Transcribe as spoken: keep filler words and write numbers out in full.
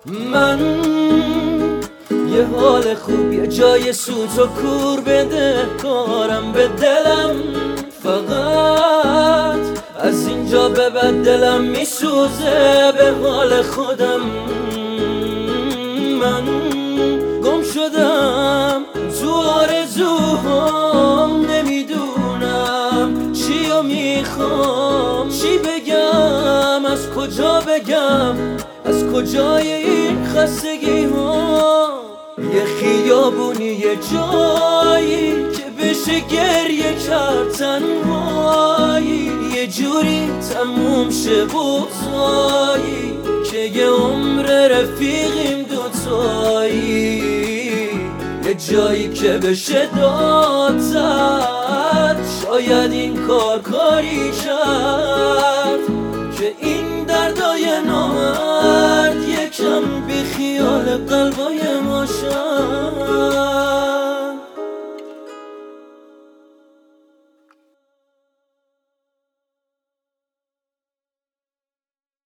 من یه حال خوب یه جای سوت و کور بده کارم به دلم، فقط از اینجا به بعد دلم میسوزه به حال خودم. من گم شدم تو آرزوهام، نمیدونم چیو میخوام، چی بگم، از کجا بگم، از کجای این خستگی ها. یه خیابونی یه جایی که بشه گریه کرد تنهایی، یه جوری تموم شه بغضایی که یه عمر رفیقیم دوتایی. یه جایی که بشه داد زد، شاید این کار کاری کرد که این دردای نامرد یکم بی خیال قلبای ما شد.